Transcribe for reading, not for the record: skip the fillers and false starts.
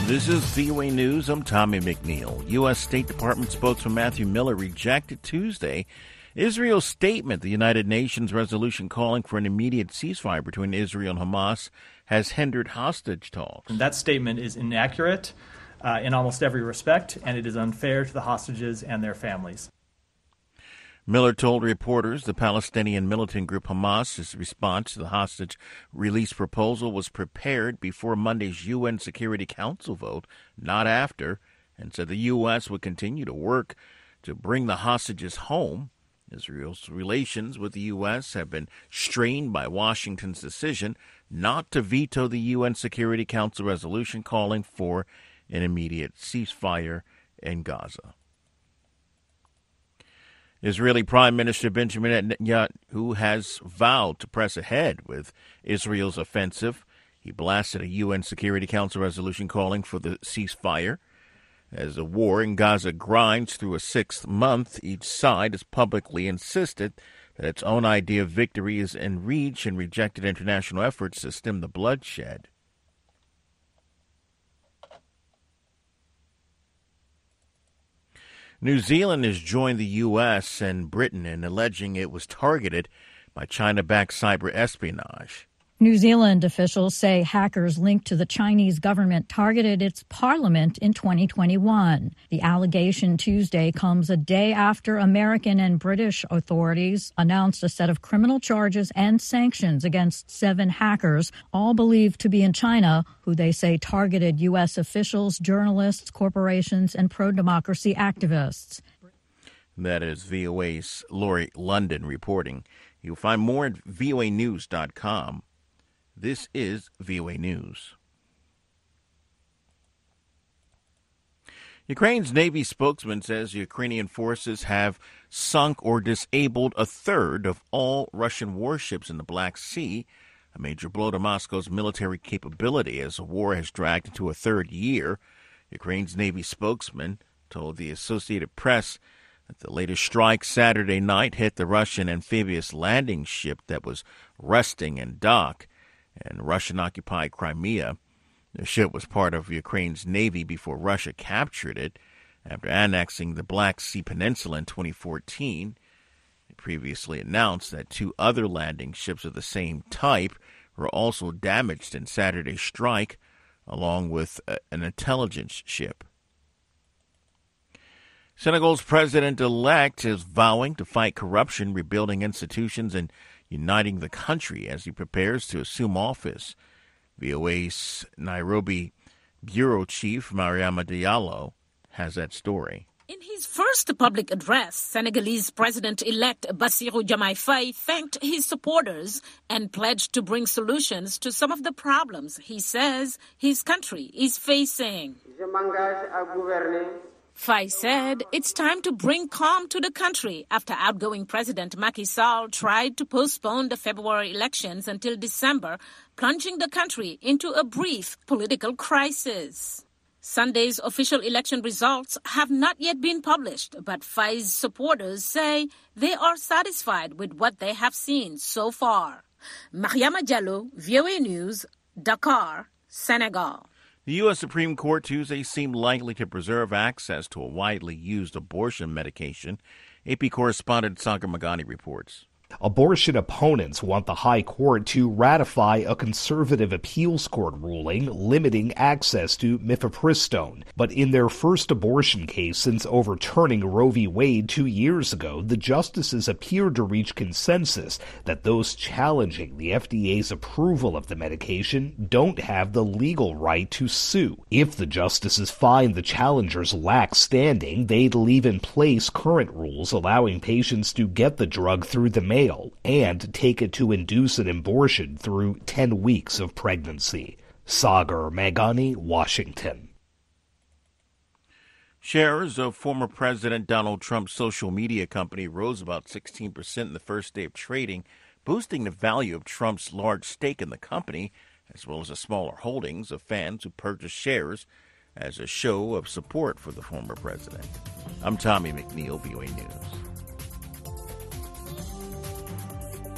This is VOA News. I'm Tommy McNeil. U.S. State Department spokesman Matthew Miller rejected Tuesday Israel's statement the United Nations resolution calling for an immediate ceasefire between Israel and Hamas has hindered hostage talks. That statement is inaccurate in almost every respect, and it is unfair to the hostages and their families. Miller told reporters the Palestinian militant group Hamas's response to the hostage release proposal was prepared before Monday's UN Security Council vote, not after, and said the U.S. would continue to work to bring the hostages home. Israel's relations with the U.S. have been strained by Washington's decision not to veto the UN Security Council resolution calling for an immediate ceasefire in Gaza. Israeli Prime Minister Benjamin Netanyahu has vowed to press ahead with Israel's offensive. He blasted a UN Security Council resolution calling for the ceasefire. As the war in Gaza grinds through a sixth month, each side has publicly insisted that its own idea of victory is in reach and rejected international efforts to stem the bloodshed. New Zealand has joined the U.S. and Britain in alleging it was targeted by China-backed cyber espionage. New Zealand officials say hackers linked to the Chinese government targeted its parliament in 2021. The allegation Tuesday comes a day after American and British authorities announced a set of criminal charges and sanctions against 7 hackers, all believed to be in China, who they say targeted U.S. officials, journalists, corporations, and pro-democracy activists. That is VOA's Lori London reporting. You'll find more at voanews.com. This is VOA News. Ukraine's Navy spokesman says Ukrainian forces have sunk or disabled a third of all Russian warships in the Black Sea, a major blow to Moscow's military capability as the war has dragged into a third year. Ukraine's Navy spokesman told the Associated Press that the latest strike Saturday night hit the Russian amphibious landing ship that was resting in dock in Russian-occupied Crimea. The ship was part of Ukraine's navy before Russia captured it after annexing the Black Sea Peninsula in 2014. It previously announced that 2 other landing ships of the same type were also damaged in Saturday's strike, along with an intelligence ship. Senegal's president-elect is vowing to fight corruption, rebuilding institutions, and uniting the country as he prepares to assume office. VOA's Nairobi bureau chief, Mariama Diallo, has that story. In his first public address, Senegalese President-elect Bassirou Diomaye Faye thanked his supporters and pledged to bring solutions to some of the problems he says his country is facing. Faye said it's time to bring calm to the country after outgoing President Macky Sall tried to postpone the February elections until December, plunging the country into a brief political crisis. Sunday's official election results have not yet been published, but Faye's supporters say they are satisfied with what they have seen so far. Mariama Diallo, VOA News, Dakar, Senegal. The U.S. Supreme Court Tuesday seemed likely to preserve access to a widely used abortion medication. AP correspondent Sagar Magani reports. Abortion opponents want the High Court to ratify a conservative appeals court ruling limiting access to mifepristone. But in their first abortion case since overturning Roe v. Wade 2 years ago, the justices appeared to reach consensus that those challenging the FDA's approval of the medication don't have the legal right to sue. If the justices find the challengers lack standing, they'd leave in place current rules allowing patients to get the drug through the mail and take it to induce an abortion through 10 weeks of pregnancy. Sagar Magani, Washington. Shares of former President Donald Trump's social media company rose about 16% in the first day of trading, boosting the value of Trump's large stake in the company, as well as the smaller holdings of fans who purchased shares as a show of support for the former president. I'm Tommy McNeil, VOA News.